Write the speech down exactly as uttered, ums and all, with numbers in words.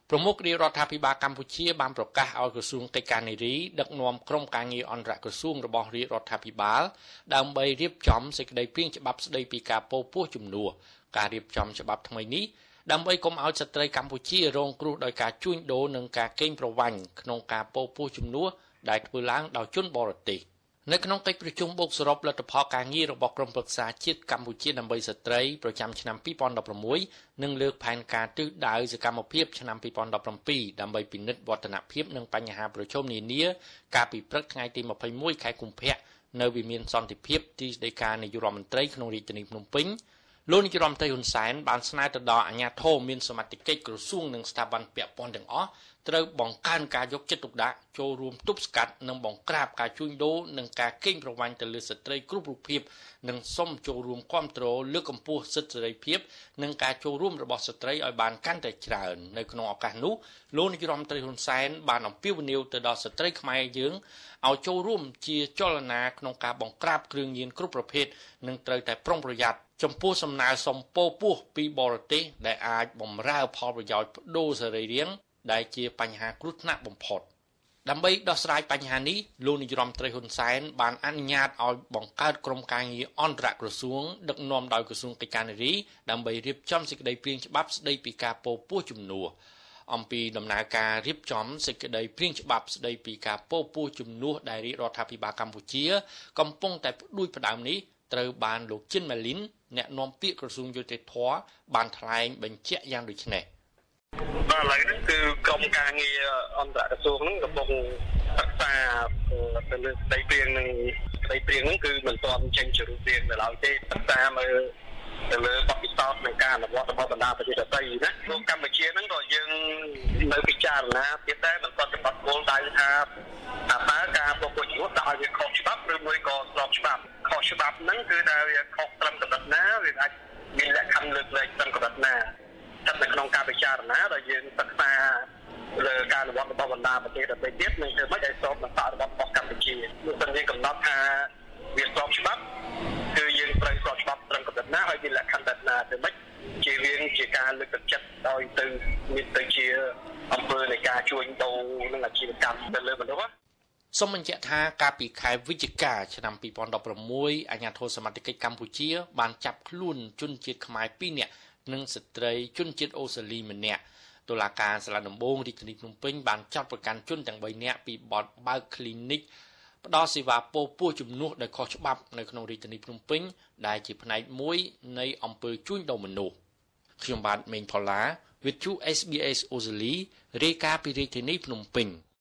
ប្រមុខរាជរដ្ឋាភិបាលកម្ពុជាបានប្រកាសឲ្យក្រសួងកិច្ចការនារីដឹកនាំក្រុមការងារអន្តរក្រសួងរបស់រាជរដ្ឋាភិបាលដើម្បីរៀបចំសេចក្តីព្រាងច្បាប់ស្តីពីការពោពោះជំនួសការរៀបចំច្បាប់ថ្មីនេះដើម្បីកុំឲ្យស្ត្រីកម្ពុជារងគ្រោះដោយការជួញដូរនិងការកេងប្រវ័ញ្ចក្នុងការពោពោះជំនួសដែលធ្វើឡើងដោយជនបរទេសនៅក្នុងកិច្ចប្រជុំបូកសរុបលទ្ធផលការងាររបស់ក្រុមប្រឹក្សាជាតិកម្ពុជាដើម្បីស្ត្រីប្រចាំឆ្នាំពីរពាន់ដប់ប្រាំមួយនិងលើកផែនការទិសដៅសកម្មភាពឆ្នាំពីរពាន់ដប់ប្រាំពីរដើម្បីពិនិត្យវឌ្ឍនភាពនិងបញ្ហាប្រឈមនានាកាលពីព្រឹកថ្ងៃទីម្ភៃមួយខែកុម្ភៈនៅវិមានសន្តិភាពទីស្តីការនាយករដ្ឋមន្ត្រីក្នុងរាជធានីភ្នំពេញលោកនាយរដ្ឋមន្ត្រីហ៊ុនសែនបានស្នើទៅដល់អាជ្ញាធរមានសមត្ថកិច្ចក្រសួងនិងស្ថាប័នពាក់ព័ន្ធទាំងអស់ត្រូវបង្កើនការយកចិត្តទុកដាក់ចូលរួមទប់ស្កាត់និងបង្ក្រាបការជួញដូរនិងការកេងប្រវ័ញ្ចទៅលើស្ត្រីគ្រប់រូបភាពនិងសូមចូលរួមគាំទ្រលើកកម្ពស់សិទ្ធិសេរីភាពនិងការចូលរួមរបស់ស្ត្រីឲ្យបានកាន់តែច្រើននៅក្នុងឱកាសនោះលោកនាយរដ្ឋមន្ត្រីហ៊ុនសែនបានអំពាវនាវទៅដល់ស្ត្រីខ្មែរយើងឲ្យចូលរួមជាចលនាក្នុងការបង្ក្រាបគ្រឿងញៀនគ្រប់ប្រភេទនិងត្រូវតែប្រុងប្រយ័ត្នចំពោះសំណើសំពោពោះពីបរទេសដែលអាចបំរើផលប្រយោជន៍ប្តូរសរីរាង្គដែលជាបញ្ហាគ្រោះថ្នាក់បំផុតដើម្បីដោះស្រាយបញ្ហានេះលោកនាយរដ្ឋមន្ត្រីហ៊ុនសែនបានអនុញ្ញាតឲ្យបង្កើតក្រុមការងារអន្តរក្រសួងដឹកនាំដោយក្រសួងកិច្ចការនារីដើម្បីរៀបចំសេចក្តីព្រាងច្បាប់ស្តីពីការពោពោះជំនួសអំពីដំណើរការរៀបចំសេចក្តីព្រាងច្បាប់ស្តីពីការពោពោះជំនួសដែលរាជរដ្ឋាភិបាលកម្ពុជាកំពុងតែផ្ដួចផ្ដើមនេះត្រូវបានលោកជិនម៉ាលីនអ្នកនាំពាក្យក្រសួងយុតិធធម៌បានថ្លែងបញ្ជាក់យ៉ាងដូចនេះបាទឥឡូវនេះគឺក្រុមការងារអន្តរក្រសួងហ្នឹងកំពុងសិក្សាទៅលើស្ដីព្រាងនឹងស្ដីព្រាងហ្នឹងគឺមិនទាន់ចេញជារូបរាងនៅឡើយទេសិក្សាមើលទៅលើបទពិសោធន៍នៃការអនុវត្តរបស់បណ្ដាប្រទេសដទៃណាក្នុងកម្ពុជាហ្នឹងក៏យើងនៅពិចារណាទៀតដែរមិនទាន់ច្បាប់គោលដៅថាតើការប្រកួតយុទ្ធដាក់ឲ្យវាខុសច្បាប់ឬមួយក៏ស្របច្បាប់ខុសច្បាប់ហ្នឹងគឺថាវាខុសត្រឹមកម្រិតណាវាអាចមានលក្ខខណ្ឌលើកលែងត្រឹមកម្រិតណាស្ថិតនៅក្នុងការពិចារណាដែលយើងសិក្សាលើការអនុវត្តរបស់បណ្ដាប្រទេសដទៃទៀតនឹងធ្វើម៉េចឲ្យស្របនឹងបរិបទរបស់កម្ពុជានោះមិនមានកំណត់ថាវាស្របច្បាប់គឺយើងត្រូវស្របច្បាប់ត្រឹមកម្រិតណាហើយមានលក្ខខណ្ឌណាទៅម៉េចជាវាជាការលើកទឹកចិត្តឲ្យទៅមានទៅជាអង្គើនៃការជួញដូរនិងអាជីវកម្មទៅលើមនុស្សសូមបញ្ជាក់ថាកាលពីខែវិច្ឆិកាឆ្នាំពីរពាន់ដប់ប្រាំមួយអាជ្ញាធរសមត្ថកិច្ចកម្ពុជាបានចាប់ខ្លួនជនជាតិខ្មែរពីរនាក់និងស្ត្រីជនជាតិអូស្ត្រាលីម្នាក់តុលាការសាលាដំបងរាជធានីភ្នំពេញបានចាប់ប្រកាន់ជនទាំងបីនាក់ពីបទបើក clinic ផ្ដល់សេវាពោពោះជំនួសដោយខុសច្បាប់នៅក្នុងរាជធានីភ្នំពេញដែលជាផ្នែកមួយនៃអំពើជួញដូរមនុស្សខ្ញុំបាទមេងផល្លាវិទ្យុ เอส บี เอส អូស្ត្រាលីរាយការណ៍ពីរាជធានីភ្នំពេញ